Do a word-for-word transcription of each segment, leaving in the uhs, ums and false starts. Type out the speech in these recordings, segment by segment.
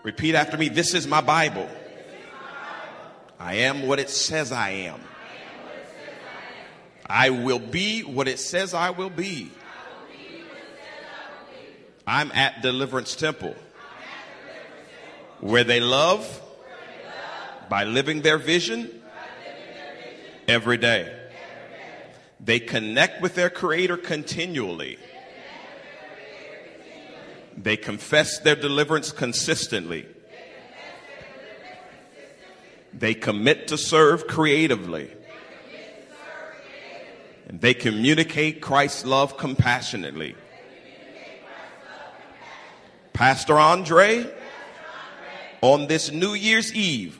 Repeat after me. This is my Bible. I am what it says I am. I will be what it says I will be. I'm at Deliverance Temple, where they love by living their vision every day. They connect with their Creator continually. They confess their deliverance consistently. They commit to serve creatively. And they communicate Christ's love compassionately. Pastor Andre, on this New Year's Eve,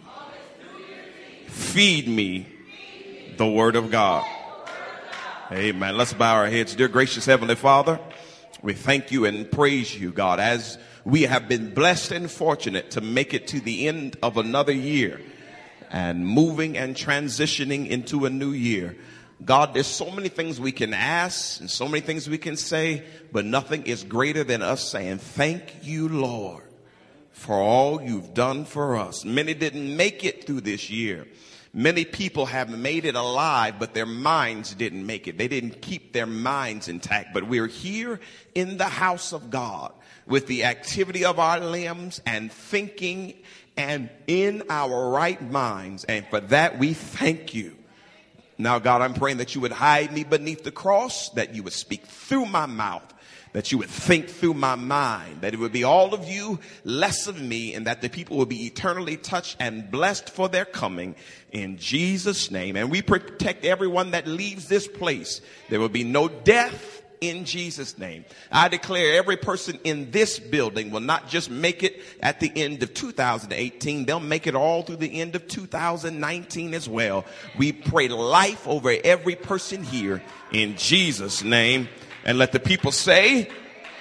feed me the Word of God. Amen. Let's bow our heads. Dear gracious Heavenly Father, we thank you and praise you, God, as we have been blessed and fortunate to make it to the end of another year and moving and transitioning into a new year. God, there's so many things we can ask and so many things we can say, but nothing is greater than us saying, thank you, Lord, for all you've done for us. Many didn't make it through this year. Many people have made it alive, but their minds didn't make it. They didn't keep their minds intact. But we're here in the house of God with the activity of our limbs and thinking and in our right minds. And for that, we thank you. Now, God, I'm praying that you would hide me beneath the cross, that you would speak through my mouth, that you would think through my mind, that it would be all of you, less of me, and that the people will be eternally touched and blessed for their coming in Jesus' name. And we protect everyone that leaves this place. There will be no death in Jesus' name. I declare every person in this building will not just make it at the end of two thousand eighteen. They'll make it all through the end of two thousand nineteen as well. We pray life over every person here in Jesus' name. And let the people say,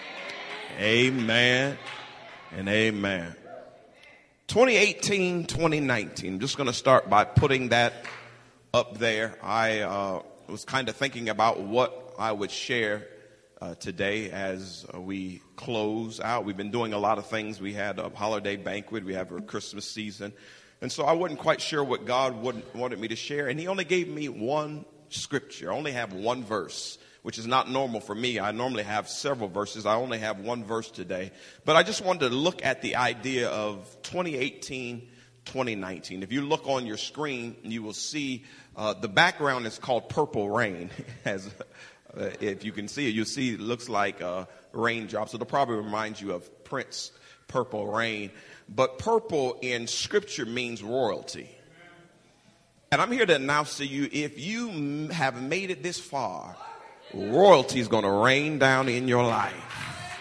amen and amen. twenty eighteen, twenty nineteen. I'm just going to start by putting that up there. I uh, was kind of thinking about what I would share uh, today as uh, we close out. We've been doing a lot of things. We had a holiday banquet. We have a Christmas season. And so I wasn't quite sure what God would, wanted me to share. And he only gave me one scripture. I only have one verse, which is not normal for me. I normally have several verses. I only have one verse today. But I just wanted to look at the idea of twenty eighteen, twenty nineteen. If you look on your screen, you will see uh, the background is called Purple Rain. As uh, if you can see it, you'll see it looks like uh, raindrops. It'll probably remind you of Prince, Purple Rain. But purple in Scripture means royalty. And I'm here to announce to you, if you have made it this far, royalty is going to rain down in your life.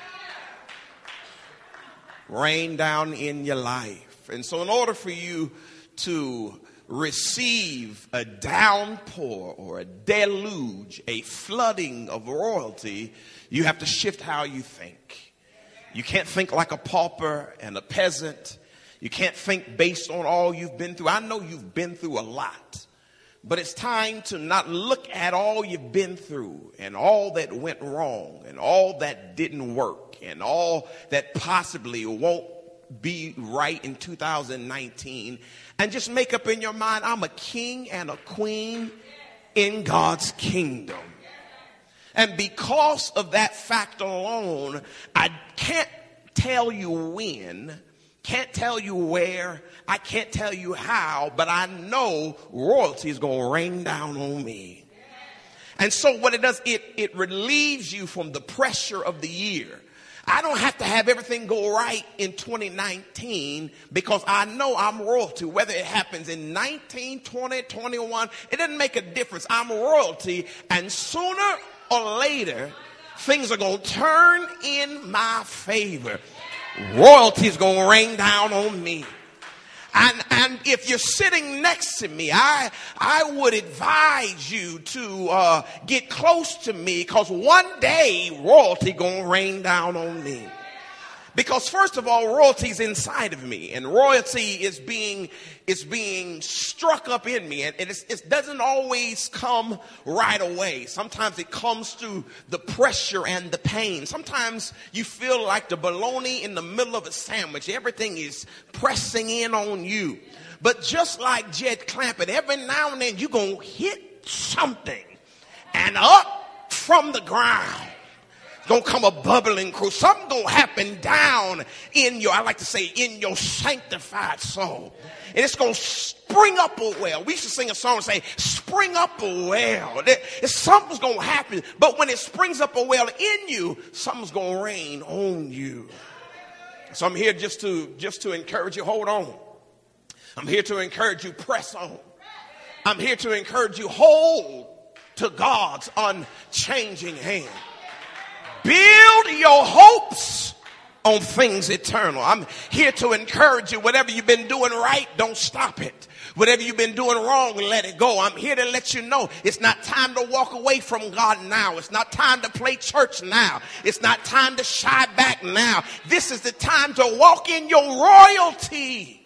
Rain down in your life. And so in order for you to receive a downpour or a deluge, a flooding of royalty, you have to shift how you think. You can't think like a pauper and a peasant. You can't think based on all you've been through. I know you've been through a lot. But it's time to not look at all you've been through and all that went wrong and all that didn't work and all that possibly won't be right in two thousand nineteen, and just make up in your mind, I'm a king and a queen in God's kingdom. And because of that fact alone, I can't tell you when, can't tell you where, I can't tell you how, but I know royalty is going to rain down on me. And so what it does, it, it relieves you from the pressure of the year. I don't have to have everything go right in twenty nineteen because I know I'm royalty. Whether it happens in nineteen, twenty, twenty-one, it doesn't make a difference. I'm royalty, and sooner or later, things are going to turn in my favor. Royalty is going to rain down on me. And, and if you're sitting next to me, I, I would advise you to uh, get close to me, because one day royalty going to rain down on me. Because first of all, royalty is inside of me, and royalty is being is being struck up in me, and it's, it doesn't always come right away. Sometimes it comes through the pressure and the pain. Sometimes you feel like the bologna in the middle of a sandwich. Everything is pressing in on you. But just like Jed Clampett, every now and then you're going to hit something, and up from the ground gonna come a bubbling cruise. Something gonna happen down in your, I like to say, in your sanctified soul. And it's gonna spring up a well. We should sing a song and say, spring up a well. There, something's gonna happen. But when it springs up a well in you, something's gonna rain on you. So I'm here just to, just to encourage you, hold on. I'm here to encourage you, press on. I'm here to encourage you, hold to God's unchanging hand. Build your hopes on things eternal. I'm here to encourage you. Whatever you've been doing right, don't stop it. Whatever you've been doing wrong, let it go. I'm here to let you know it's not time to walk away from God now. It's not time to play church now. It's not time to shy back now. This is the time to walk in your royalty.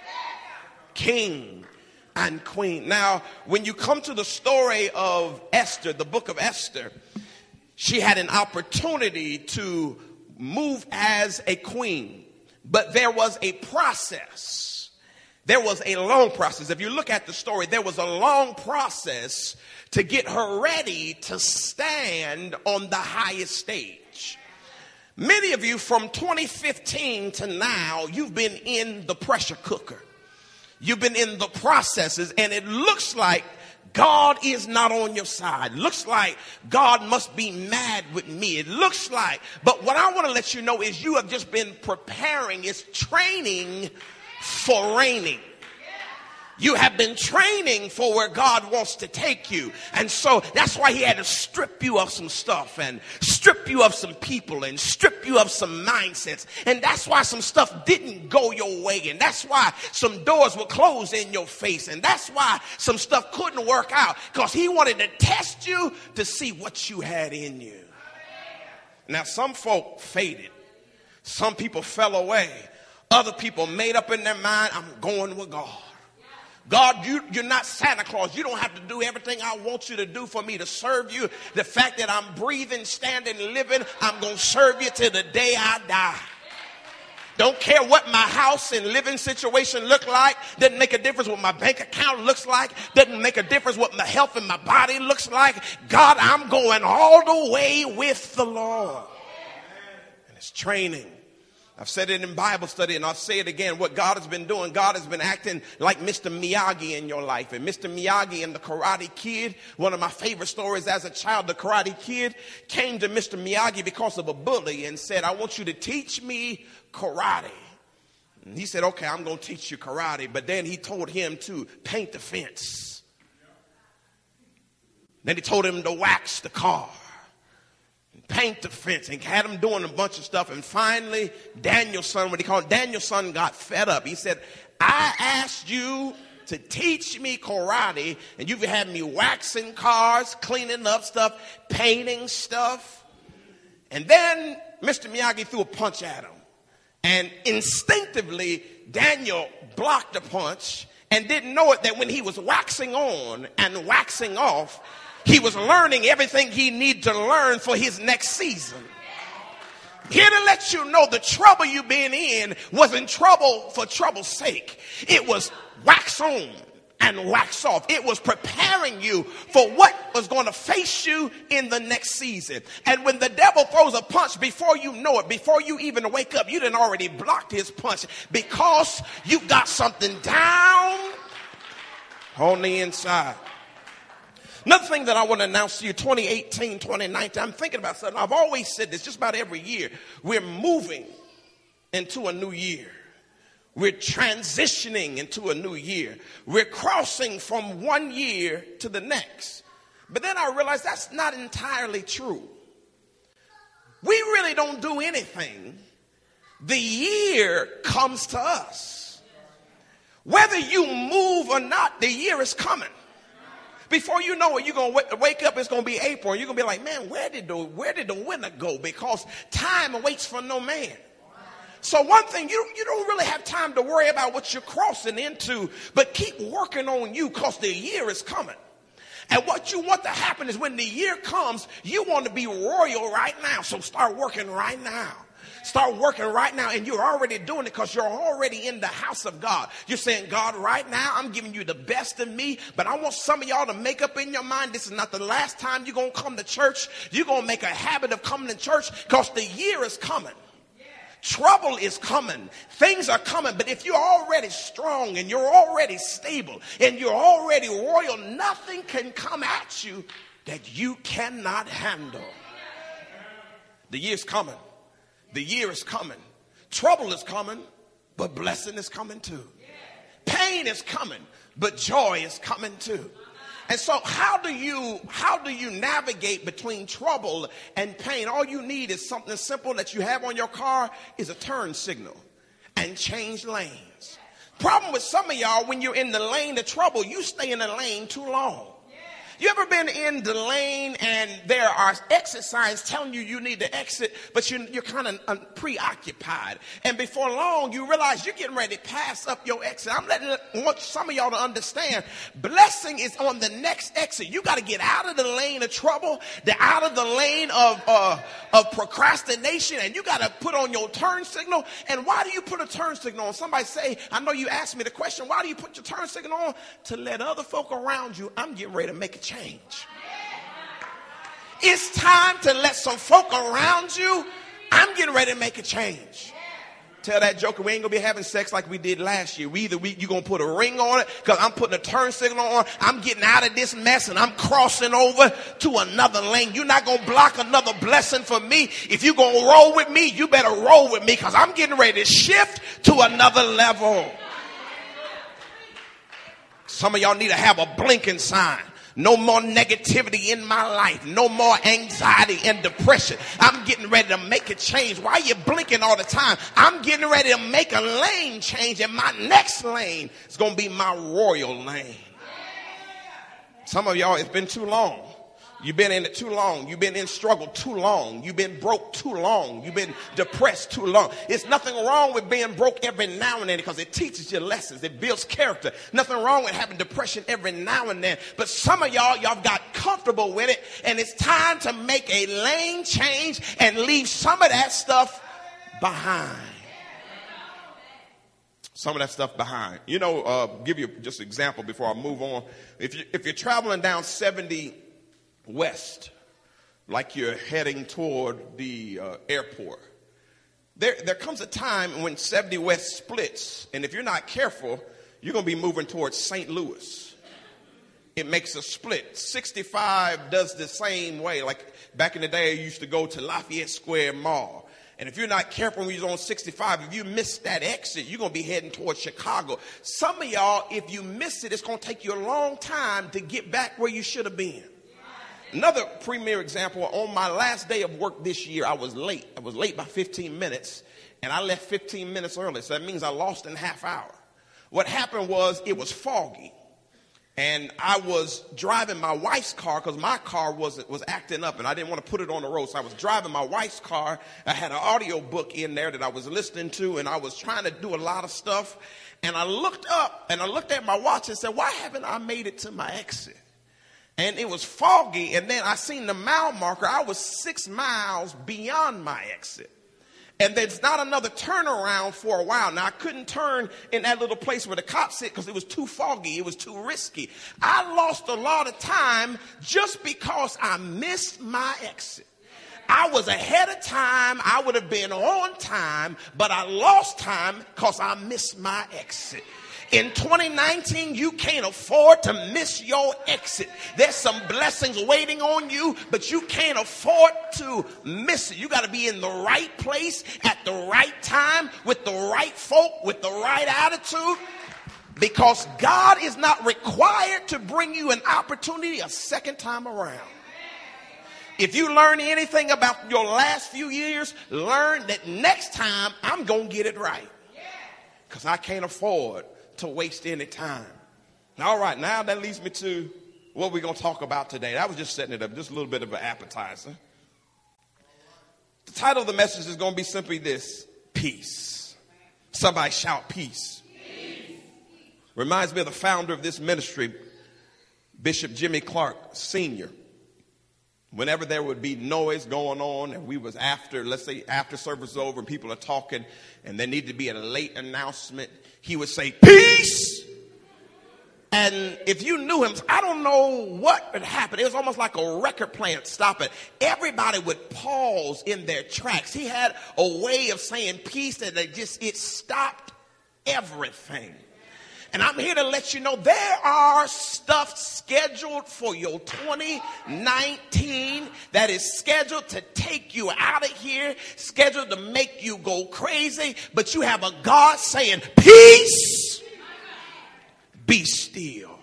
King and queen. Now, when you come to the story of Esther, the book of Esther, she had an opportunity to move as a queen, but there was a process. There was a long process. If you look at the story, there was a long process to get her ready to stand on the highest stage. Many of you from twenty fifteen to now, you've been in the pressure cooker. You've been in the processes, and it looks like God is not on your side. Looks like God must be mad with me. It looks like, but what I want to let you know is you have just been preparing. It's training for reigning. You have been training for where God wants to take you. And so that's why he had to strip you of some stuff and strip you of some people and strip you of some mindsets. And that's why some stuff didn't go your way. And that's why some doors were closed in your face. And that's why some stuff couldn't work out, because he wanted to test you to see what you had in you. Now, some folk faded. Some people fell away. Other people made up in their mind, I'm going with God. God, you, you're not Santa Claus. You don't have to do everything I want you to do for me to serve you. The fact that I'm breathing, standing, living, I'm going to serve you till the day I die. Don't care what my house and living situation look like. Doesn't make a difference what my bank account looks like. Doesn't make a difference what my health and my body looks like. God, I'm going all the way with the Lord. And it's training. I've said it in Bible study, and I'll say it again. What God has been doing, God has been acting like Mister Miyagi in your life. And Mister Miyagi and the Karate Kid, one of my favorite stories as a child, the Karate Kid came to Mister Miyagi because of a bully and said, I want you to teach me karate. And he said, okay, I'm going to teach you karate. But then he told him to paint the fence. Then he told him to wax the car, paint the fence, and had him doing a bunch of stuff. And finally, Daniel's son, what he called Daniel's son, got fed up. He said, I asked you to teach me karate, and you've had me waxing cars, cleaning up stuff, painting stuff. And then Mister Miyagi threw a punch at him. And instinctively, Daniel blocked the punch and didn't know it that when he was waxing on and waxing off, he was learning everything he needed to learn for his next season. Here to let you know the trouble you've been in wasn't trouble for trouble's sake. It was wax on and wax off. It was preparing you for what was going to face you in the next season. And when the devil throws a punch, before you know it, before you even wake up, you done already blocked his punch, because you got something down on the inside. Another thing that I want to announce to you, twenty eighteen, twenty nineteen, I'm thinking about something. I've always said this just about every year. We're moving into a new year. We're transitioning into a new year. We're crossing from one year to the next. But then I realized that's not entirely true. We really don't do anything. The year comes to us. Whether you move or not, the year is coming. Before you know it, you're going to wake up, it's going to be April, and you're going to be like, man, where did the where did the winter go? Because time waits for no man. So one thing, you, you don't really have time to worry about what you're crossing into, but keep working on you because the year is coming. And what you want to happen is when the year comes, you want to be royal right now. So start working right now. Start working right now, and you're already doing it because you're already in the house of God. You're saying, God, right now, I'm giving you the best of me, but I want some of y'all to make up in your mind, this is not the last time you're going to come to church. You're going to make a habit of coming to church because the year is coming. Trouble is coming. Things are coming. But if you're already strong and you're already stable and you're already royal, nothing can come at you that you cannot handle. The year's coming. The year is coming. Trouble is coming, but blessing is coming too. Pain is coming, but joy is coming too. And so how do you how do you navigate between trouble and pain? All you need is something simple that you have on your car is a turn signal and change lanes. Problem with some of y'all, when you're in the lane of trouble, you stay in the lane too long. You ever been in the lane and there are exit signs telling you you need to exit, but you're, you're kind of uh, preoccupied. And before long, you realize you're getting ready to pass up your exit. I'm letting I want some of y'all to understand, blessing is on the next exit. You got to get out of the lane of trouble, the, out of the lane of, uh, of procrastination, and you got to put on your turn signal. And why do you put a turn signal on? Somebody say, I know you asked me the question, why do you put your turn signal on? To let other folk around you, I'm getting ready to make a change. Change. It's time to let some folk around you, I'm getting ready to make a change. Tell that joker we ain't gonna be having sex like we did last year. We either we, you gonna put a ring on it because I'm putting a turn signal on. I'm getting out of this mess and I'm crossing over to another lane. You're not gonna block another blessing for me. If you gonna roll with me, you better roll with me because I'm getting ready to shift to another level. Some of y'all need to have a blinking sign. No more negativity in my life. No more anxiety and depression. I'm getting ready to make a change. Why are you blinking all the time? I'm getting ready to make a lane change, and my next lane is going to be my royal lane. Some of y'all, it's been too long. You've been in it too long. You've been in struggle too long. You've been broke too long. You've been depressed too long. It's nothing wrong with being broke every now and then because it teaches you lessons. It builds character. Nothing wrong with having depression every now and then. But some of y'all, y'all got comfortable with it, and it's time to make a lane change and leave some of that stuff behind. Some of that stuff behind. You know, uh, give you just an example before I move on. If you, if you're traveling down seventy west, like you're heading toward the uh, airport, there there comes a time when seventy west splits, and if you're not careful, you're going to be moving towards Saint Louis. It makes a split. sixty-five does the same way. Like back in the day, I used to go to Lafayette Square Mall. And if you're not careful when you're on sixty-five, if you miss that exit, you're going to be heading towards Chicago. Some of y'all, if you miss it, it's going to take you a long time to get back where you should have been. Another premier example, on my last day of work this year, I was late. I was late by fifteen minutes, and I left fifteen minutes early. So that means I lost in a half hour. What happened was it was foggy, and I was driving my wife's car because my car was, was acting up, and I didn't want to put it on the road. So I was driving my wife's car. I had an audio book in there that I was listening to, and I was trying to do a lot of stuff. And I looked up, and I looked at my watch and said, why haven't I made it to my exit? And it was foggy, and then I seen the mile marker. I was six miles beyond my exit. And there's not another turnaround for a while. Now, I couldn't turn in that little place where the cops sit because it was too foggy. It was too risky. I lost a lot of time just because I missed my exit. I was ahead of time. I would have been on time, but I lost time because I missed my exit. In twenty nineteen, you can't afford to miss your exit. There's some blessings waiting on you, but you can't afford to miss it. You got to be in the right place at the right time with the right folk, with the right attitude, because God is not required to bring you an opportunity a second time around. If you learn anything about your last few years, learn that next time I'm going to get it right, because I can't afford to waste any time. All right, now that leads me to what we're going to talk about today. I was just setting it up, just a little bit of an appetizer. The title of the message is going to be simply this: peace. Somebody shout peace. Peace. Reminds me of the founder of this ministry, Bishop Jimmy Clark Senior Whenever there would be noise going on and we was after, let's say after service is over and people are talking and there needed to be a late announcement, he would say, peace. And if you knew him, I don't know what would happen. It was almost like a record plant stopping. Everybody would pause in their tracks. He had a way of saying peace that they just, it stopped everything. And I'm here to let you know there are stuff scheduled for your twenty nineteen that is scheduled to take you out of here, scheduled to make you go crazy. But you have a God saying, peace, be still.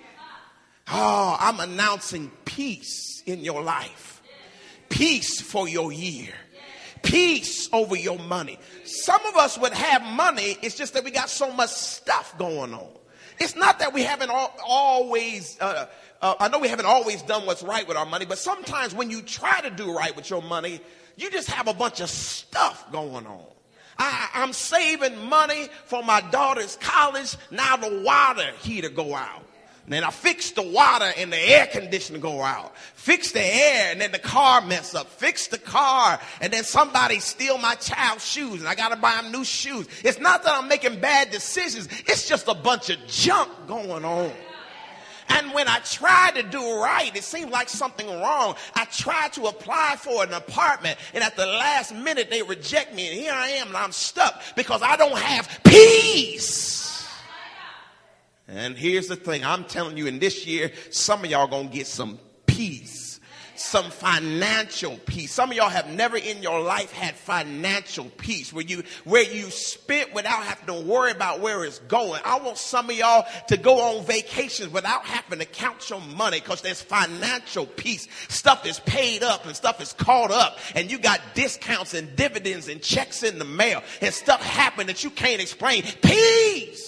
Oh, I'm announcing peace in your life. Peace for your year. Peace over your money. Some of us would have money. It's just that we got so much stuff going on. It's not that we haven't al- always, uh, uh, I know we haven't always done what's right with our money, but sometimes when you try to do right with your money, you just have a bunch of stuff going on. I, I'm saving money for my daughter's college. Now the water heater go out. And then I fix the water and the air conditioner go out. Fix the air and then the car mess up. Fix the car and then somebody steal my child's shoes and I got to buy him new shoes. It's not that I'm making bad decisions. It's just a bunch of junk going on. And when I try to do right, it seems like something wrong. I try to apply for an apartment and at the last minute they reject me and here I am and I'm stuck because I don't have peace. And here's the thing, I'm telling you in this year, some of y'all gonna get some peace, some financial peace. Some of y'all have never in your life had financial peace where you where you spent without having to worry about where it's going. I want some of y'all to go on vacations without having to count your money because there's financial peace. Stuff is paid up and stuff is caught up and you got discounts and dividends and checks in the mail and stuff happened that you can't explain. Peace.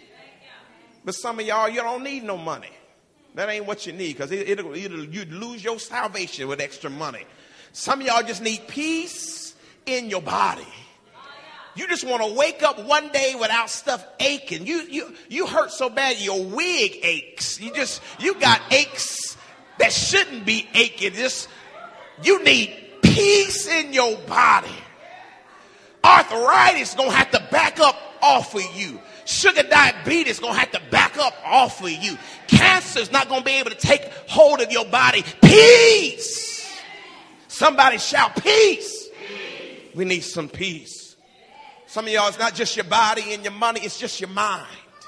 But some of y'all, you don't need no money. That ain't what you need because it, it'll, it'll, you'd lose your salvation with extra money. Some of y'all just need peace in your body. You just want to wake up one day without stuff aching. You, you, you hurt so bad your wig aches. You just, you got aches that shouldn't be aching. Just, you need peace in your body. Arthritis gonna have to back up off of you. Sugar diabetes going to have to back up off of you. Cancer's not going to be able to take hold of your body. Peace. Somebody shout peace. Peace. We need some peace. Some of y'all, it's not just your body and your money. It's just your mind.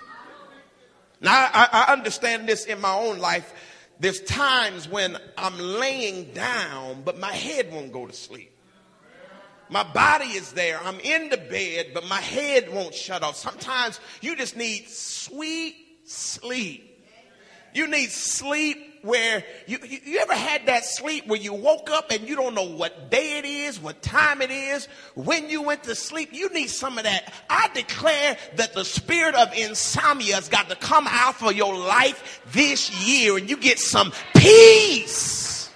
Now, I, I understand this in my own life. There's times when I'm laying down, but my head won't go to sleep. My body is there. I'm in the bed, but my head won't shut off. Sometimes you just need sweet sleep. You need sleep where you, you, you ever had that sleep where you woke up and you don't know what day it is, what time it is, when you went to sleep. You need some of that. I declare that the spirit of insomnia has got to come out for your life this year and you get some peace.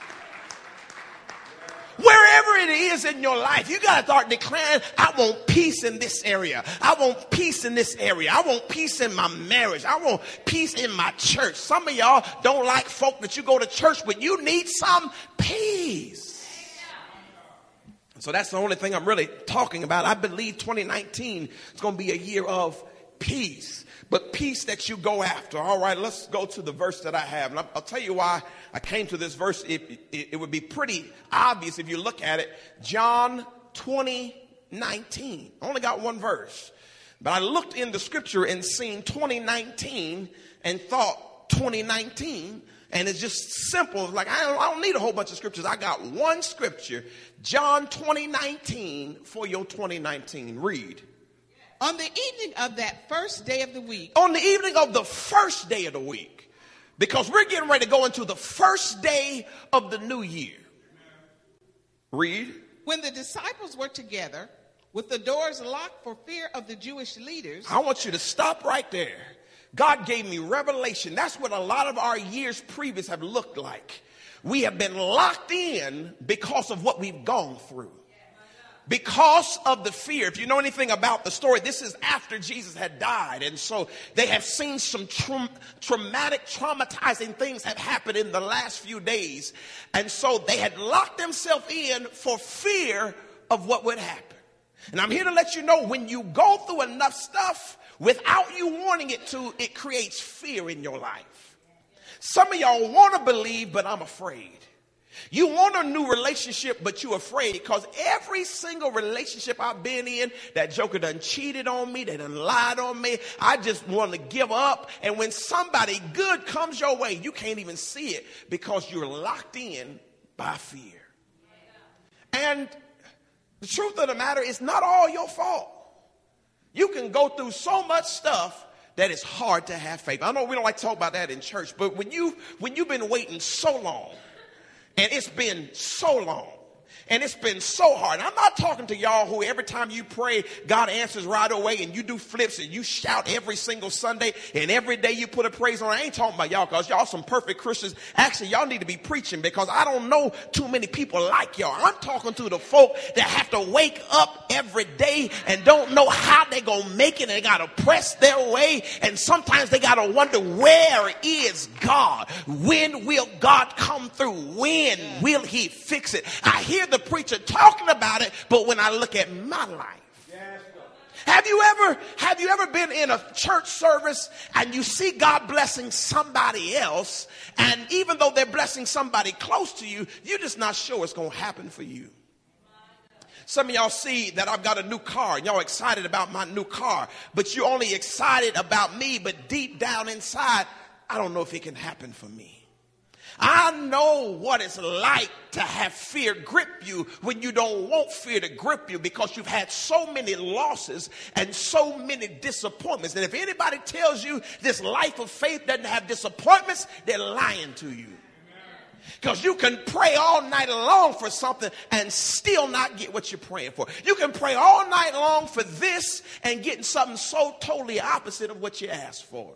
Wherever it is in your life, you got to start declaring, I want peace in this area. I want peace in this area. I want peace in my marriage. I want peace in my church. Some of y'all don't like folk that you go to church with. You need some peace. So that's the only thing I'm really talking about. I believe twenty nineteen is going to be a year of peace. But peace that you go after. All right, let's go to the verse that I have. And I'll, I'll tell you why I came to this verse. It, it, it would be pretty obvious if you look at it. John twenty nineteen. I only got one verse. But I looked in the scripture and seen twenty nineteen and thought twenty nineteen. And it's just simple. Like, I don't, I don't need a whole bunch of scriptures. I got one scripture. John twenty nineteen for your twenty nineteen. Read. On the evening of that first day of the week. On the evening of the first day of the week. Because we're getting ready to go into the first day of the new year. Read. When the disciples were together with the doors locked for fear of the Jewish leaders. I want you to stop right there. God gave me revelation. That's what a lot of our years previous have looked like. We have been locked in because of what we've gone through. because of the fear. If you know anything about the story, this is after Jesus had died. And so they have seen some tra- traumatic, traumatizing things have happened in the last few days. And so they had locked themselves in for fear of what would happen. And I'm here to let you know, when you go through enough stuff without you wanting it to, it creates fear in your life. Some of y'all want to believe, but I'm afraid. You want a new relationship, but you're afraid, because every single relationship I've been in, that joker done cheated on me, they done lied on me, I just want to give up. And when somebody good comes your way, you can't even see it because you're locked in by fear. And the truth of the matter is, not all your fault. You can go through so much stuff that it's hard to have faith. I know we don't like to talk about that in church, but when you when you've been waiting so long, and it's been so long, and it's been so hard. And I'm not talking to y'all who every time you pray, God answers right away, and you do flips and you shout every single Sunday, and every day you put a praise on. I ain't talking about y'all, because y'all some perfect Christians. Actually, y'all need to be preaching, because I don't know too many people like y'all. I'm talking to the folk that have to wake up every day and don't know how they gonna make it. They gotta press their way, and sometimes they gotta wonder, where is God? When will God come through? When will he fix it? I hear the preacher talking about it, but when I look at my life, yes, have you ever have you ever been in a church service and you see God blessing somebody else, and even though they're blessing somebody close to you, you're just not sure it's going to happen for you? Some of y'all see that I've got a new car, and y'all excited about my new car, but you're only excited about me, but deep down inside, I don't know if it can happen for me. I know what it's like to have fear grip you when you don't want fear to grip you, because you've had so many losses and so many disappointments. And if anybody tells you this life of faith doesn't have disappointments, they're lying to you. Because you can pray all night long for something and still not get what you're praying for. You can pray all night long for this and getting something so totally opposite of what you asked for.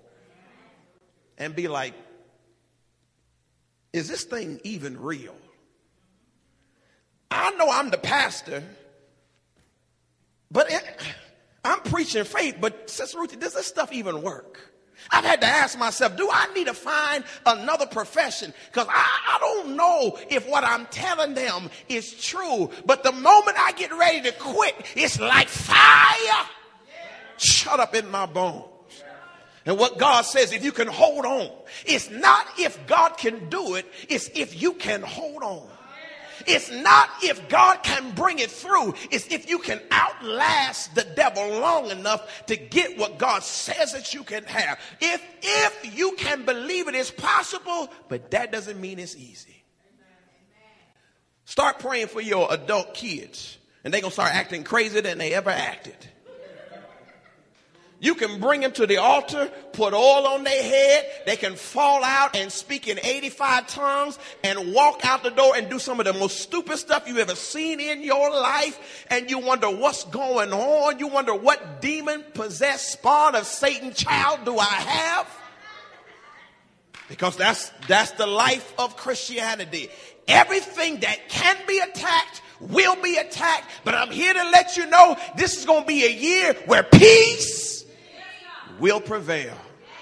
And be like, is this thing even real? I know I'm the pastor, but it, I'm preaching faith. But Sister Ruthie, does this stuff even work? I've had to ask myself, do I need to find another profession? Because I, I don't know if what I'm telling them is true. But the moment I get ready to quit, it's like fire shut up in my bones. And what God says, if you can hold on, it's not if God can do it, it's if you can hold on. It's not if God can bring it through, it's if you can outlast the devil long enough to get what God says that you can have. If, if you can believe it is possible, but that doesn't mean it's easy. Start praying for your adult kids, and they're going to start acting crazier than they ever acted. You can bring them to the altar, put oil on their head. They can fall out and speak in eighty-five tongues and walk out the door and do some of the most stupid stuff you've ever seen in your life. And you wonder what's going on. You wonder, what demon possessed spawn of Satan child do I have? Because that's, that's the life of Christianity. Everything that can be attacked will be attacked. But I'm here to let you know, this is going to be a year where peace will prevail.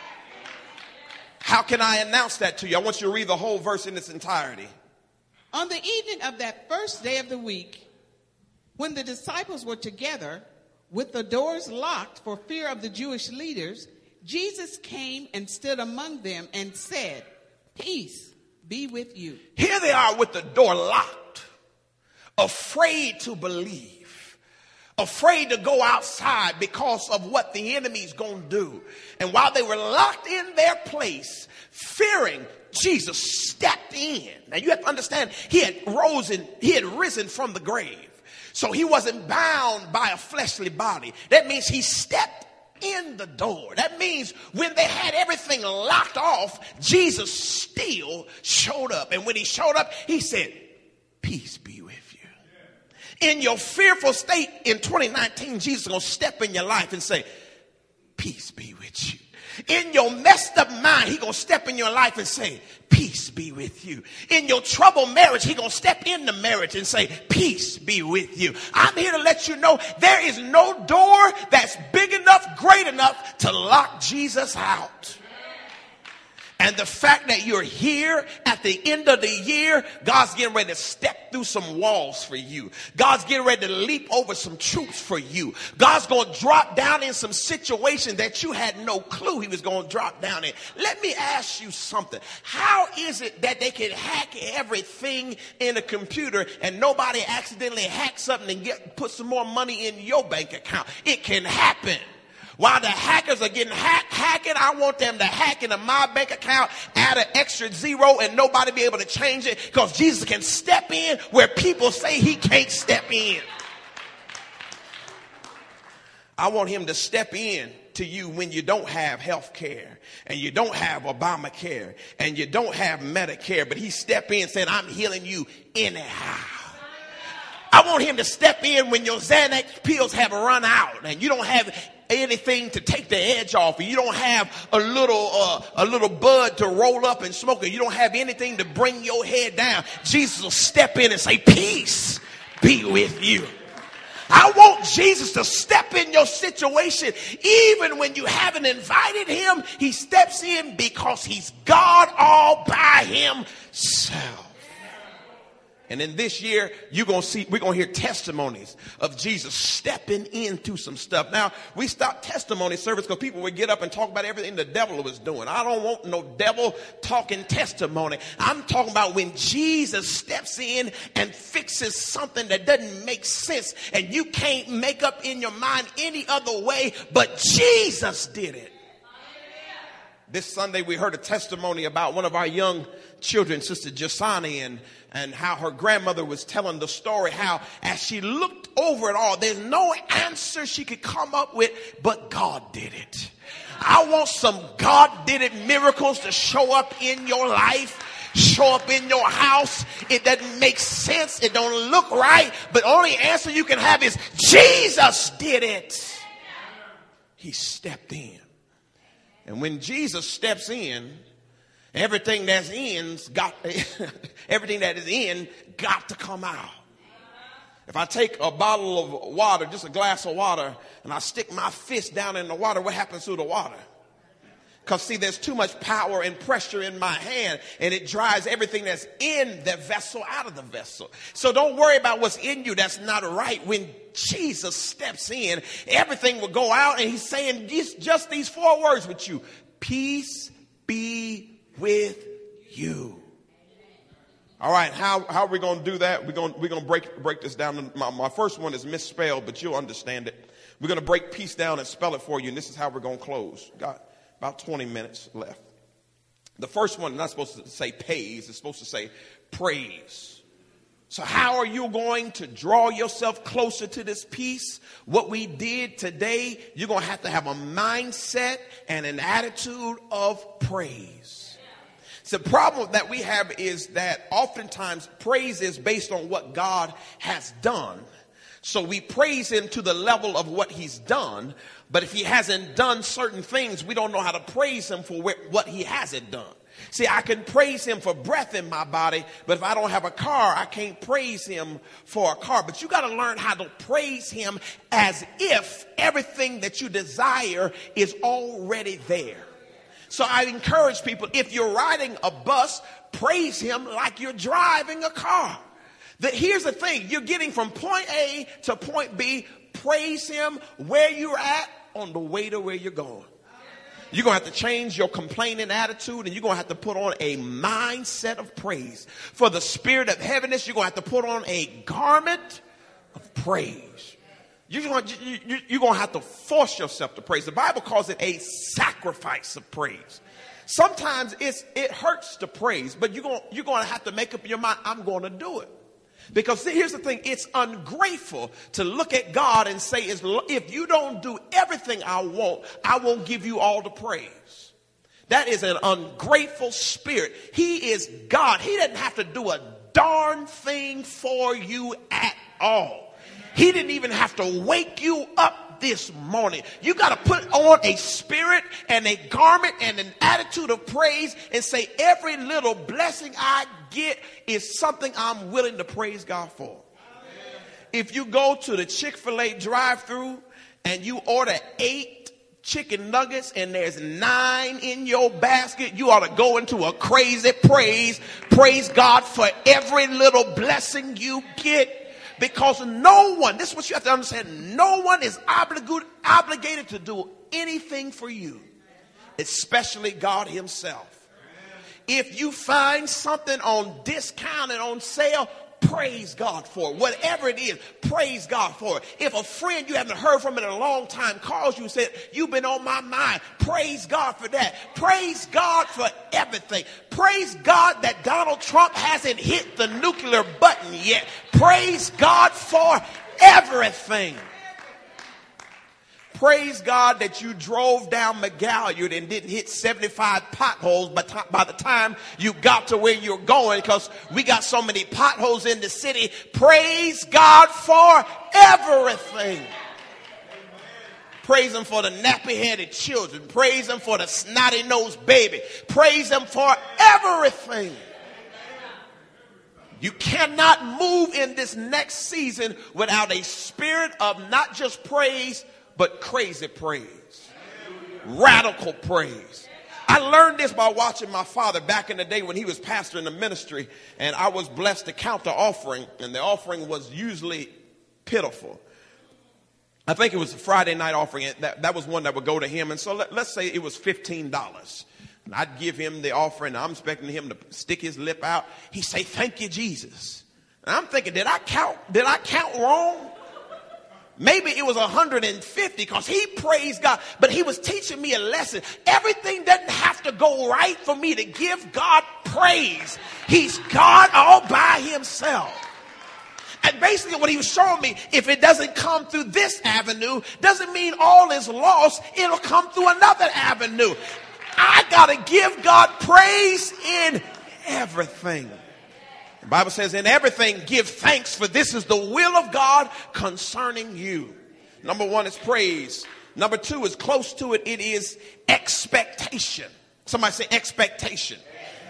How can I announce that to you? I want you to read the whole verse in its entirety. On the evening of that first day of the week, when the disciples were together with the doors locked for fear of the Jewish leaders, Jesus came and stood among them and said, "Peace be with you." Here they are with the door locked, afraid to believe. Afraid to go outside because of what the enemy's going to do. And while they were locked in their place, fearing, Jesus stepped in. Now you have to understand, he had risen, he had risen from the grave. So he wasn't bound by a fleshly body. That means he stepped in the door. That means when they had everything locked off, Jesus still showed up. And when he showed up, he said, "Peace be with you." In your fearful state in twenty nineteen, Jesus is going to step in your life and say, "Peace be with you." In your messed up mind, he gonna step in your life and say, peace be with you. In your troubled marriage, he gonna step in the marriage and say, peace be with you. I'm here to let you know there is no door that's big enough, great enough to lock Jesus out. And the fact that you're here at the end of the year, God's getting ready to step through some walls for you. God's getting ready to leap over some troops for you. God's going to drop down in some situations that you had no clue he was going to drop down in. Let me ask you something. How is it that they can hack everything in a computer and nobody accidentally hacks something and get put some more money in your bank account? It can happen. While the hackers are getting hack, hacking, I want them to hack into my bank account, add an extra zero, and nobody be able to change it, because Jesus can step in where people say he can't step in. I want him to step in to you when you don't have health care and you don't have Obamacare and you don't have Medicare, but he step in saying, I'm healing you anyhow. I want him to step in when your Xanax pills have run out and you don't have anything to take the edge off, and you don't have a little uh, a little bud to roll up and smoke, and you don't have anything to bring your head down. Jesus will step in and say, peace be with you. I want Jesus to step in your situation even when you haven't invited him. He steps in because he's God all by himself. And in this year, you're going to see, we're going to hear testimonies of Jesus stepping into some stuff. Now, we stopped testimony service because people would get up and talk about everything the devil was doing. I don't want no devil talking testimony. I'm talking about when Jesus steps in and fixes something that doesn't make sense and you can't make up in your mind any other way, but Jesus did it. This Sunday, we heard a testimony about one of our young children, Sister Jasani, and, and how her grandmother was telling the story, how as she looked over it all, there's no answer she could come up with, but God did it. I want some God did it miracles to show up in your life, show up in your house. It doesn't make sense. It don't look right, but only answer you can have is Jesus did it. He stepped in. And when Jesus steps in, everything that's in's got everything that is in got to come out. If I take a bottle of water, just a glass of water, and I stick my fist down in the water, what happens to the water? Because see, there's too much power and pressure in my hand, and it drives everything that's in the vessel out of the vessel. So don't worry about what's in you that's not right. When Jesus steps in, everything will go out, and he's saying just, just these four words with you. Peace be with you. All right, how, how are we going to do that? We're going we're going to break break this down. My, my first one is misspelled, but you'll understand it. We're going to break peace down and spell it for you, and this is how we're going to close. Got about twenty minutes left. The first one is not supposed to say pays. It's supposed to say praise. So how are you going to draw yourself closer to this peace? What we did today, you're going to have to have a mindset and an attitude of praise. So the problem that we have is that oftentimes praise is based on what God has done. So we praise him to the level of what he's done. But if he hasn't done certain things, we don't know how to praise him for what he hasn't done. See, I can praise him for breath in my body, but if I don't have a car, I can't praise him for a car. But you got to learn how to praise him as if everything that you desire is already there. So I encourage people, if you're riding a bus, praise him like you're driving a car. That here's the thing, you're getting from point A to point B, praise him where you're at on the way to where you're going. You're going to have to change your complaining attitude, and you're going to have to put on a mindset of praise. For the spirit of heaviness, you're going to have to put on a garment of praise. You're going, to, you, you're going to have to force yourself to praise. The Bible calls it a sacrifice of praise. Sometimes it's, it hurts to praise, but you're going, you're going to have to make up your mind, I'm going to do it. Because see, here's the thing, it's ungrateful to look at God and say, if you don't do everything I want, I won't give you all the praise. That is an ungrateful spirit. He is God. He doesn't have to do a darn thing for you at all. He didn't even have to wake you up up this morning. You got to put on a spirit and a garment and an attitude of praise and say, every little blessing I get is something I'm willing to praise God for. Amen. If you go to the Chick-fil-A drive-thru and you order eight chicken nuggets and there's nine in your basket, you ought to go into a crazy praise. Praise God for every little blessing you get. Because no one, this is what you have to understand, no one is obligated, obligated to do anything for you, especially God himself. If you find something on discount and on sale, praise God for it. Whatever it is, praise God for it. If a friend you haven't heard from in a long time calls you and said, you've been on my mind, praise God for that. Praise God for everything. Praise God that Donald Trump hasn't hit the nuclear button yet. Praise God for everything. Praise God that you drove down McGalliard and didn't hit seventy-five potholes by, t- by the time you got to where you're going, because we got so many potholes in the city. Praise God for everything. Praise him for the nappy-headed children. Praise him for the snotty-nosed baby. Praise him for everything. You cannot move in this next season without a spirit of not just praise, but crazy praise, radical praise. I learned this by watching my father back in the day when he was pastoring the ministry, and I was blessed to count the offering, and the offering was usually pitiful. I think it was a Friday night offering. That, that was one that would go to him. And so let, let's say it was fifteen dollars. And I'd give him the offering. I'm expecting him to stick his lip out. He'd say, thank you, Jesus. And I'm thinking, did I count? Did I count wrong? Maybe it was one hundred fifty because he praised God, but he was teaching me a lesson. Everything doesn't have to go right for me to give God praise. He's God all by himself. And basically what he was showing me, if it doesn't come through this avenue, doesn't mean all is lost. It'll come through another avenue. I got to give God praise in everything. The Bible says, in everything, give thanks, for this is the will of God concerning you. Number one is praise. Number two is close to it. It is expectation. Somebody say expectation.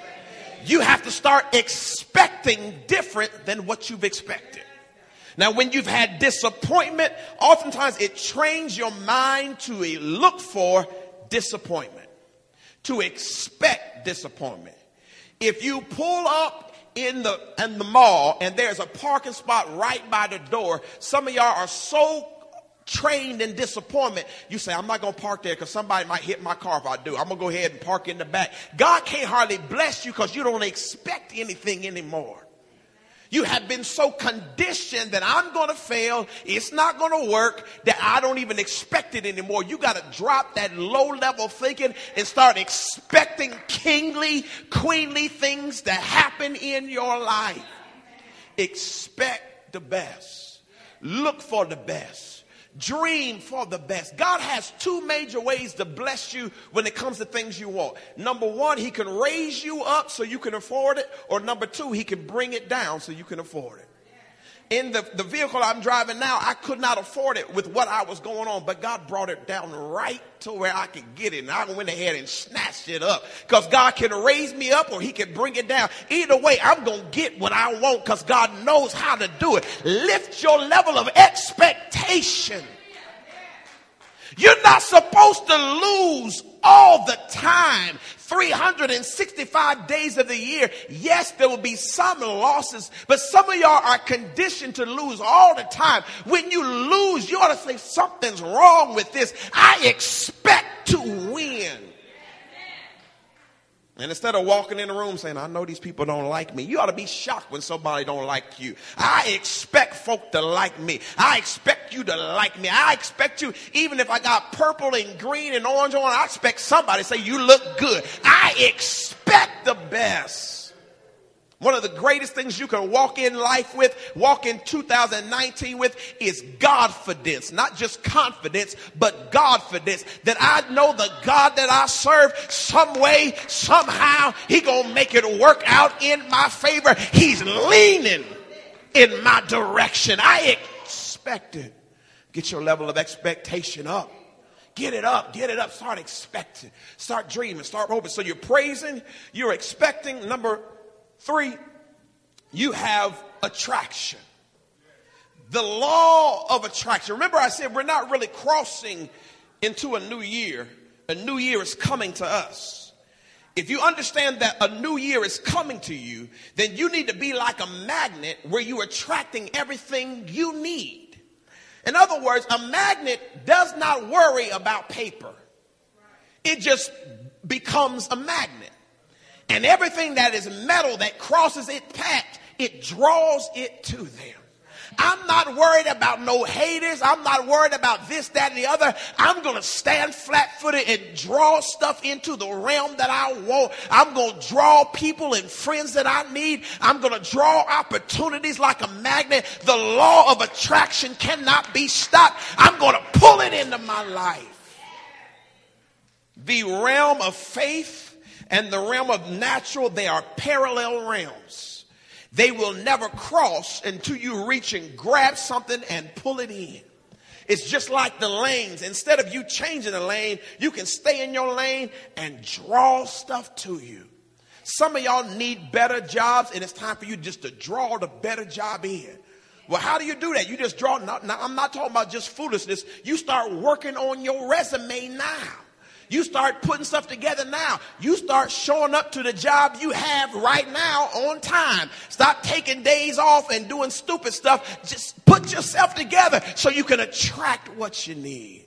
You have to start expecting different than what you've expected. Now, when you've had disappointment, oftentimes it trains your mind to look for disappointment, to expect disappointment. If you pull up in the in the mall and there's a parking spot right by the door, some of y'all are so trained in disappointment, you say, I'm not going to park there because somebody might hit my car if I do. I'm going to go ahead and park in the back. God can't hardly bless you because you don't expect anything anymore. You have been so conditioned that I'm going to fail, it's not going to work, that I don't even expect it anymore. You got to drop that low level thinking and start expecting kingly, queenly things to happen in your life. Expect the best. Look for the best. Dream for the best. God has two major ways to bless you when it comes to things you want. Number one, he can raise you up so you can afford it. Or number two, he can bring it down so you can afford it. In the, the vehicle I'm driving now, I could not afford it with what I was going on, but God brought it down right to where I could get it. And I went ahead and snatched it up, because God can raise me up or he can bring it down. Either way, I'm going to get what I want because God knows how to do it. Lift your level of expectation. You're not supposed to lose all the time, three hundred sixty-five days of the year. Yes, there will be some losses, but some of y'all are conditioned to lose all the time. When you lose, you ought to say, something's wrong with this. I expect to win. And instead of walking in the room saying, I know these people don't like me, you ought to be shocked when somebody don't like you. I expect folk to like me. I expect you to like me. I expect you, even if I got purple and green and orange on, I expect somebody to say, you look good. I expect the best. One of the greatest things you can walk in life with, walk in two thousand nineteen with, is Godfidence. Not just confidence, but Godfidence. That I know the God that I serve, some way, somehow, he gonna make it work out in my favor. He's leaning in my direction. I expect it. Get your level of expectation up. Get it up, get it up. Start expecting, start dreaming, start hoping. So you're praising, you're expecting. Number three, you have attraction. The law of attraction. Remember I said we're not really crossing into a new year. A new year is coming to us. If you understand that a new year is coming to you, then you need to be like a magnet where you're attracting everything you need. In other words, a magnet does not worry about paper. It just becomes a magnet. And everything that is metal that crosses its path, it draws it to them. I'm not worried about no haters. I'm not worried about this, that, and the other. I'm going to stand flat-footed and draw stuff into the realm that I want. I'm going to draw people and friends that I need. I'm going to draw opportunities like a magnet. The law of attraction cannot be stopped. I'm going to pull it into my life. The realm of faith and the realm of natural, they are parallel realms. They will never cross until you reach and grab something and pull it in. It's just like the lanes. Instead of you changing the lane, you can stay in your lane and draw stuff to you. Some of y'all need better jobs, and it's time for you just to draw the better job in. Well, how do you do that? You just draw. Now, I'm not talking about just foolishness. You start working on your resume now. You start putting stuff together now. You start showing up to the job you have right now on time. Stop taking days off and doing stupid stuff. Just put yourself together so you can attract what you need.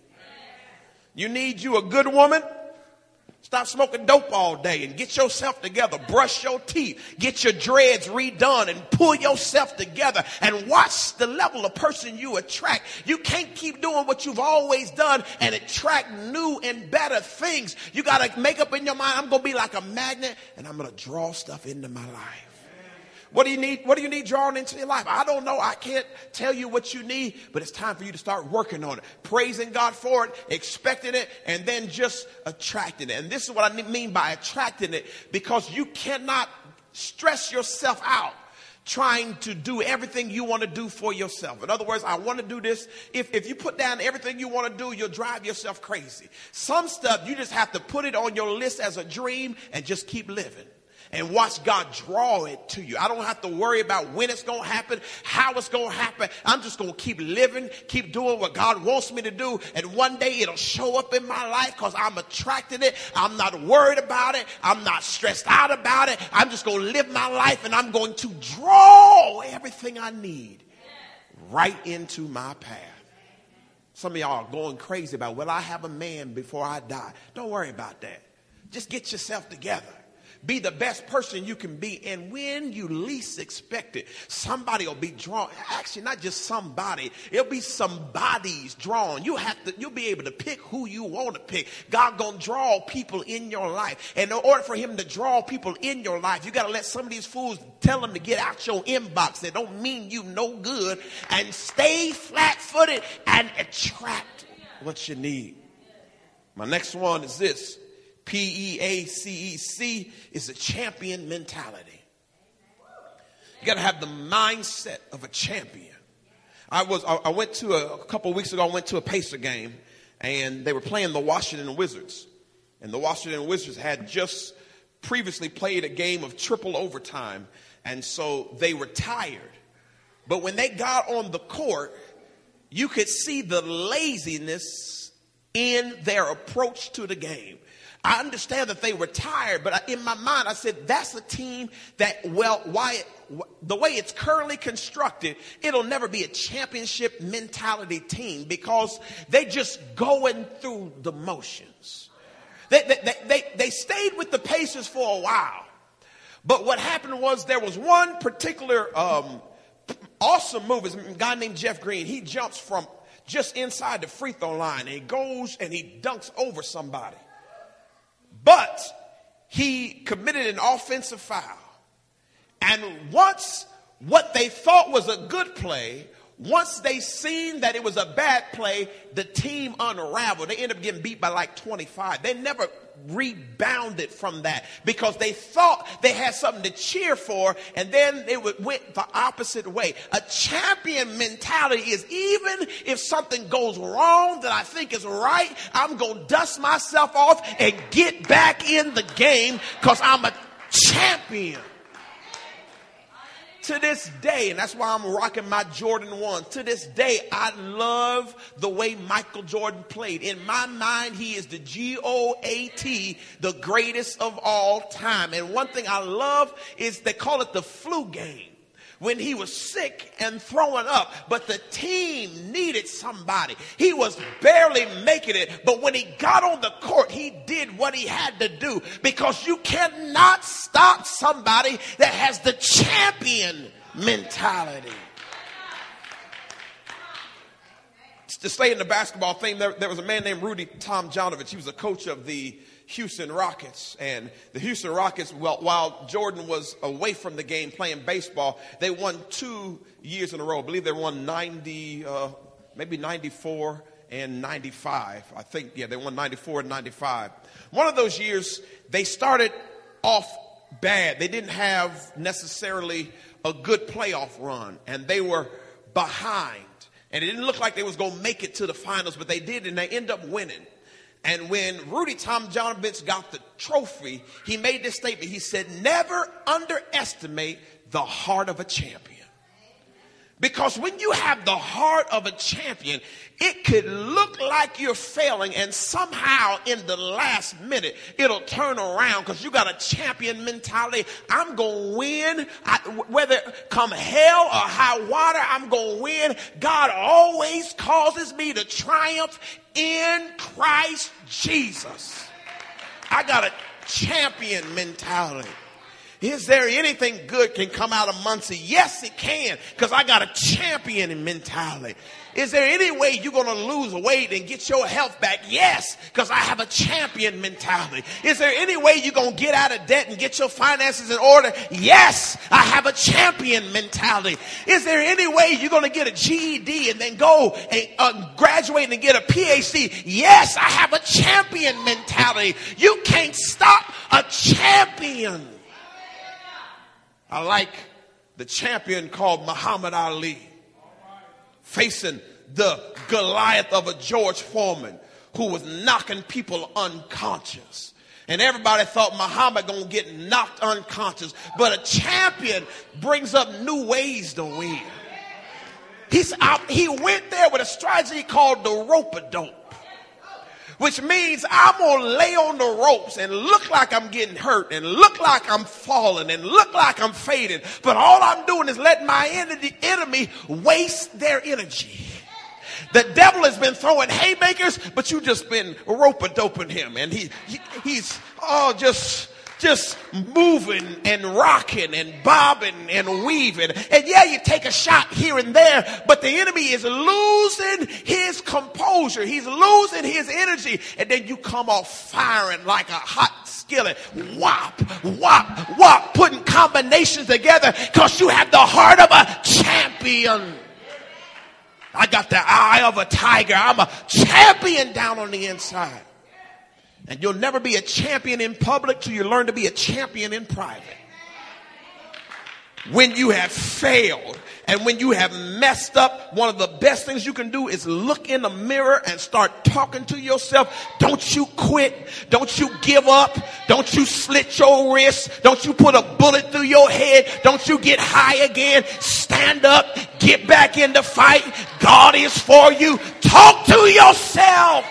You need you a good woman? Stop smoking dope all day and get yourself together. Brush your teeth. Get your dreads redone and pull yourself together and watch the level of person you attract. You can't keep doing what you've always done and attract new and better things. You got to make up in your mind, I'm going to be like a magnet and I'm going to draw stuff into my life. What do you need? What do you need drawn into your life? I don't know. I can't tell you what you need, but it's time for you to start working on it, praising God for it, expecting it, and then just attracting it. And this is what I mean by attracting it, because you cannot stress yourself out trying to do everything you want to do for yourself. In other words, I want to do this. If, if you put down everything you want to do, you'll drive yourself crazy. Some stuff, you just have to put it on your list as a dream and just keep living. And watch God draw it to you. I don't have to worry about when it's going to happen, how it's going to happen. I'm just going to keep living, keep doing what God wants me to do. And one day it'll show up in my life because I'm attracting it. I'm not worried about it. I'm not stressed out about it. I'm just going to live my life and I'm going to draw everything I need right into my path. Some of y'all are going crazy about, will I have a man before I die? Don't worry about that. Just get yourself together. Be the best person you can be. And when you least expect it, somebody will be drawn. Actually, not just somebody. It'll be somebody's drawn. You have to, you'll be able to pick who you want to pick. God gonna draw people in your life. And in order for him to draw people in your life, you got to let some of these fools tell them to get out your inbox. They don't mean you no good. And stay flat-footed and attract what you need. My next one is this. P E A C E C is a champion mentality. You got to have the mindset of a champion. I was I went to a, a couple of weeks ago. I went to a Pacer game, and they were playing the Washington Wizards, and the Washington Wizards had just previously played a game of triple overtime, and so they were tired. But when they got on the court, you could see the laziness in their approach to the game. I understand that they were tired, but in my mind, I said, that's a team that, well, why it, the way it's currently constructed, it'll never be a championship mentality team because they just going through the motions. They, they, they, they stayed with the Pacers for a while. But what happened was there was one particular um, awesome move. It's a guy named Jeff Green. He jumps from just inside the free throw line, and he goes and he dunks over somebody. But he committed an offensive foul. And once what they thought was a good play once they seen that it was a bad play, the team unraveled. They ended up getting beat by like twenty-five. They never rebounded from that because they thought they had something to cheer for, and then it went the opposite way. A champion mentality is, even if something goes wrong that I think is right, I'm going to dust myself off and get back in the game because I'm a champion. To this day, and that's why I'm rocking my Jordan ones. To this day, I love the way Michael Jordan played. In my mind, he is the G O A T, the greatest of all time. And one thing I love is they call it the flu game. When he was sick and throwing up, but the team needed somebody. He was barely making it, but when he got on the court, he did what he had to do, because you cannot stop somebody that has the champion mentality. To stay in the basketball theme, there, there was a man named Rudy Tomjanovich. He was a coach of the Houston Rockets, and the Houston Rockets, well, while Jordan was away from the game playing baseball, they won two years in a row. I believe they won ninety, uh, maybe ninety-four and ninety-five. I think, yeah, they won ninety-four and ninety-five. One of those years, they started off bad. They didn't have necessarily a good playoff run, and they were behind. And it didn't look like they was going to make it to the finals, but they did, and they ended up winning. And when Rudy Tomjanovich got the trophy, he made this statement. He said, never underestimate the heart of a champion. Because when you have the heart of a champion, it could look like you're failing, and somehow in the last minute, it'll turn around because you got a champion mentality. I'm going to win. I, whether come hell or high water, I'm going to win. God always causes me to triumph in Christ Jesus. I got a champion mentality. Is there anything good can come out of Muncie? Yes, it can, because I got a champion mentality. Is there any way you're going to lose weight and get your health back? Yes, because I have a champion mentality. Is there any way you're going to get out of debt and get your finances in order? Yes, I have a champion mentality. Is there any way you're going to get a G E D and then go and uh, graduate and get a P H D? Yes, I have a champion mentality. You can't stop a champion. I like the champion called Muhammad Ali facing the Goliath of a George Foreman who was knocking people unconscious. And everybody thought Muhammad gonna get knocked unconscious, but a champion brings up new ways to win. He's out, he went there with a strategy called the rope-a-dope, which means I'm going to lay on the ropes and look like I'm getting hurt and look like I'm falling and look like I'm fading. But all I'm doing is letting my enemy waste their energy. The devil has been throwing haymakers, but you just been rope-a-doping him. And he, he he's oh, just... just moving and rocking and bobbing and weaving. And yeah, you take a shot here and there, but the enemy is losing his composure. He's losing his energy. And then you come off firing like a hot skillet. Whop, whop, whop, putting combinations together because you have the heart of a champion. I got the eye of a tiger. I'm a champion down on the inside. And you'll never be a champion in public till you learn to be a champion in private. When you have failed and when you have messed up, one of the best things you can do is look in the mirror and start talking to yourself. Don't you quit. Don't you give up. Don't you slit your wrist. Don't you put a bullet through your head. Don't you get high again. Stand up. Get back in the fight. God is for you. Talk to yourself.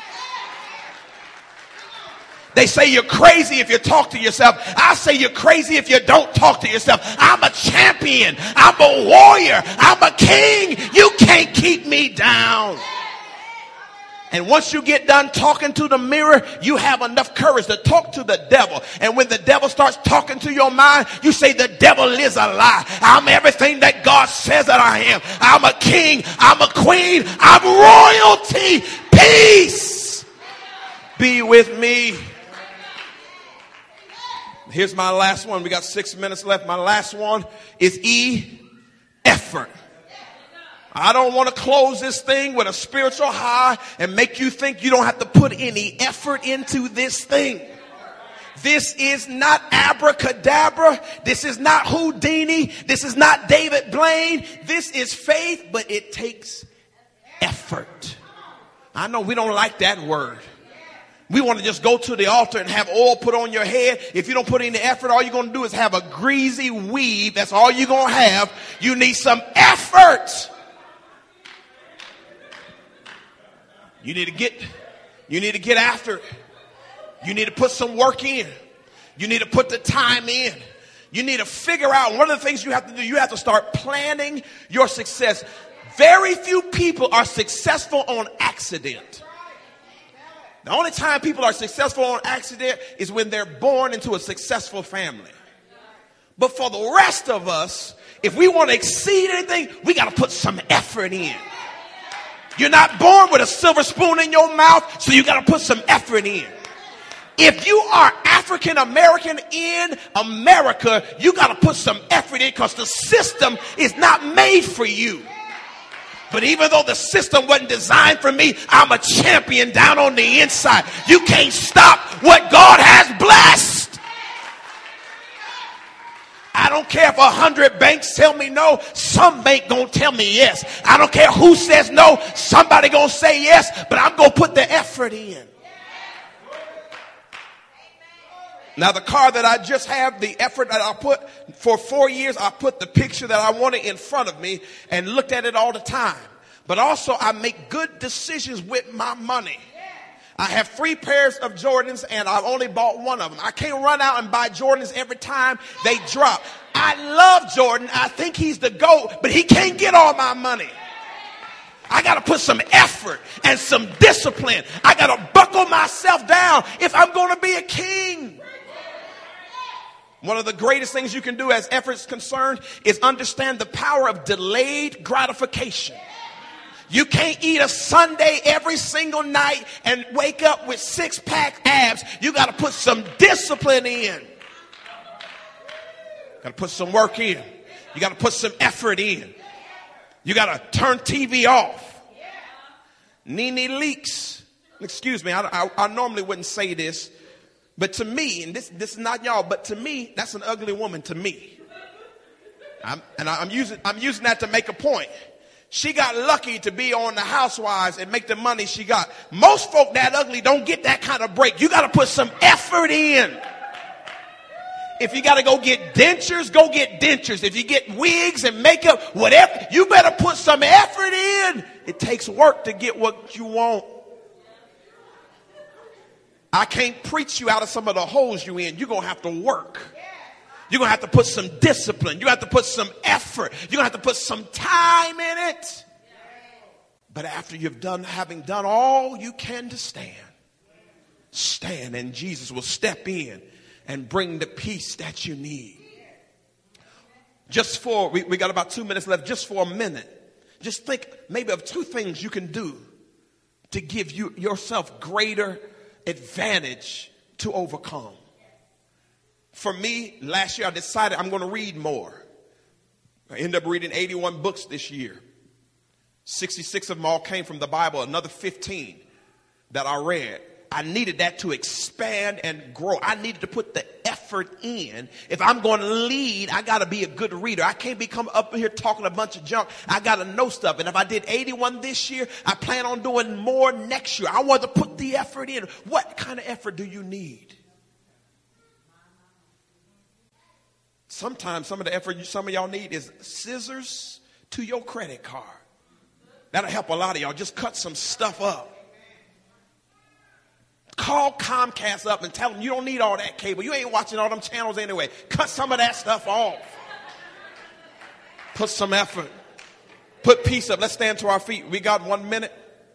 They say you're crazy if you talk to yourself. I say you're crazy if you don't talk to yourself. I'm a champion. I'm a warrior. I'm a king. You can't keep me down. And once you get done talking to the mirror, you have enough courage to talk to the devil. And when the devil starts talking to your mind, you say the devil is a lie. I'm everything that God says that I am. I'm a king. I'm a queen. I'm royalty. Peace be with me. Here's my last one. We got six minutes left. My last one is E, effort. I don't want to close this thing with a spiritual high and make you think you don't have to put any effort into this thing. This is not abracadabra. This is not Houdini. This is not David Blaine. This is faith, but it takes effort. I know we don't like that word. We want to just go to the altar and have oil put on your head. If you don't put any effort, all you're going to do is have a greasy weave. That's all you're going to have. You need some effort. You need to get, you need to get after it. You need to put some work in. You need to put the time in. You need to figure out, one of the things you have to do, you have to start planning your success. Very few people are successful on accident. The only time people are successful on accident is when they're born into a successful family. But for the rest of us, if we want to exceed anything, we got to put some effort in. You're not born with a silver spoon in your mouth, so you got to put some effort in. If you are African American in America, you got to put some effort in because the system is not made for you. But even though the system wasn't designed for me, I'm a champion down on the inside. You can't stop what God has blessed. I don't care if a hundred banks tell me no, some bank gonna tell me yes. I don't care who says no, somebody gonna say yes, but I'm gonna put the effort in. Now the car that I just have, the effort that I put for four years, I put the picture that I wanted in front of me and looked at it all the time. But also I make good decisions with my money. I have three pairs of Jordans and I've only bought one of them. I can't run out and buy Jordans every time they drop. I love Jordan. I think he's the GOAT, but he can't get all my money. I got to put some effort and some discipline. I got to buckle myself down if I'm going to be a king. One of the greatest things you can do as effort is concerned is understand the power of delayed gratification. You can't eat a sundae every single night and wake up with six-pack abs. You got to put some discipline in. Got to put some work in. You got to put some effort in. You got to turn T V off. Nene Leakes. Excuse me, I, I, I normally wouldn't say this, but to me, and this, this is not y'all, but to me, that's an ugly woman to me. I'm, and I'm using, I'm using that to make a point. She got lucky to be on the Housewives and make the money she got. Most folk that ugly don't get that kind of break. You got to put some effort in. If you got to go get dentures, go get dentures. If you get wigs and makeup, whatever, you better put some effort in. It takes work to get what you want. I can't preach you out of some of the holes you in. You're going to have to work. You're going to have to put some discipline. You have to put some effort. You're going to have to put some time in it. But after you've done, having done all you can to stand, stand and Jesus will step in and bring the peace that you need. Just for, we, we got about two minutes left, just for a minute. Just think maybe of two things you can do to give you yourself greater advantage to overcome. For me, last year I decided I'm going to read more. I ended up reading eighty-one books this year. sixty-six of them all came from the Bible, another fifteen that I read. I needed that to expand and grow. I needed to put the effort in. If I'm going to lead, I got to be a good reader. I can't be coming up here talking a bunch of junk. I got to know stuff. And if I did eighty-one this year, I plan on doing more next year. I want to put the effort in. What kind of effort do you need? Sometimes some of the effort you, some of y'all need is scissors to your credit card. That'll help a lot of y'all. Just cut some stuff up. Call Comcast up and tell them you don't need all that cable. You ain't watching all them channels anyway. Cut some of that stuff off. Put some effort. Put peace up. Let's stand to our feet. We got one minute.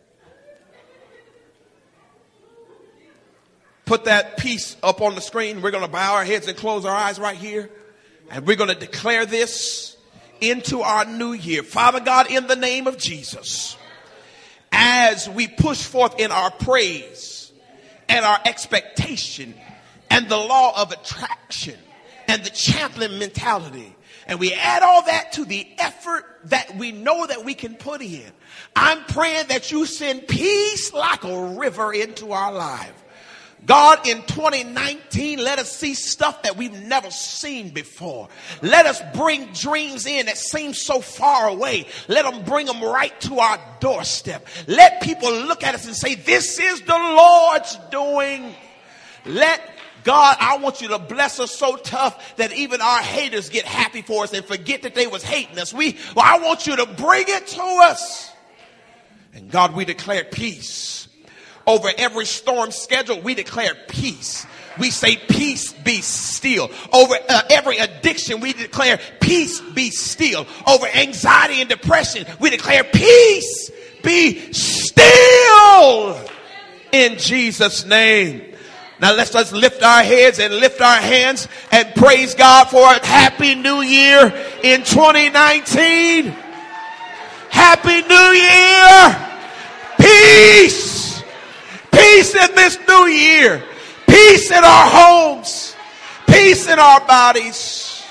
Put that peace up on the screen. We're going to bow our heads and close our eyes right here. And we're going to declare this into our new year. Father God, in the name of Jesus, as we push forth in our praise and our expectation and the law of attraction and the champion mentality, and we add all that to the effort that we know that we can put in, I'm praying that you send peace like a river into our life. God, in twenty nineteen, let us see stuff that we've never seen before. Let us bring dreams in that seem so far away. Let them bring them right to our doorstep. Let people look at us and say, this is the Lord's doing. Let God, I want you to bless us so tough that even our haters get happy for us and forget that they was hating us. We, well, I want you to bring it to us. And God, we declare peace. Over every storm schedule, we declare peace. We say peace be still. Over uh, every addiction, we declare peace be still. Over anxiety and depression, we declare peace be still. In Jesus' name. Now let's let's lift our heads and lift our hands and praise God for a happy new year in twenty nineteen. Happy new year. Peace. Peace in this new year. Peace in our homes. Peace in our bodies.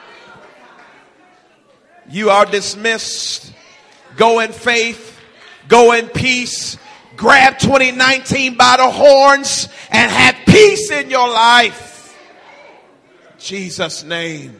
You are dismissed. Go in faith. Go in peace. Grab twenty nineteen by the horns and have peace in your life. In Jesus' name.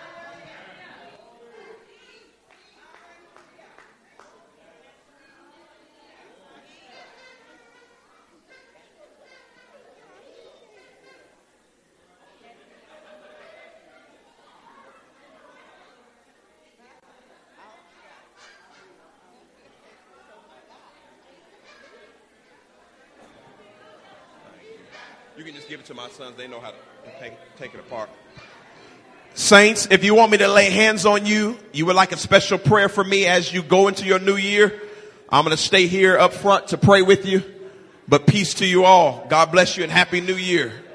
You can just give it to my sons. They know how to take, take it apart. Saints, if you want me to lay hands on you, you would like a special prayer for me as you go into your new year, I'm going to stay here up front to pray with you. But peace to you all. God bless you and happy new year.